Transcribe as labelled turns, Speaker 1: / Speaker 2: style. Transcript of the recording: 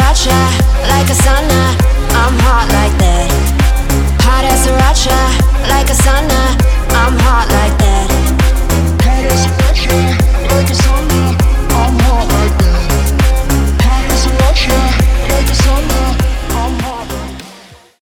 Speaker 1: sriracha, like a sauna. I'm hot like that. Hot as sriracha, like a sauna. I'm hot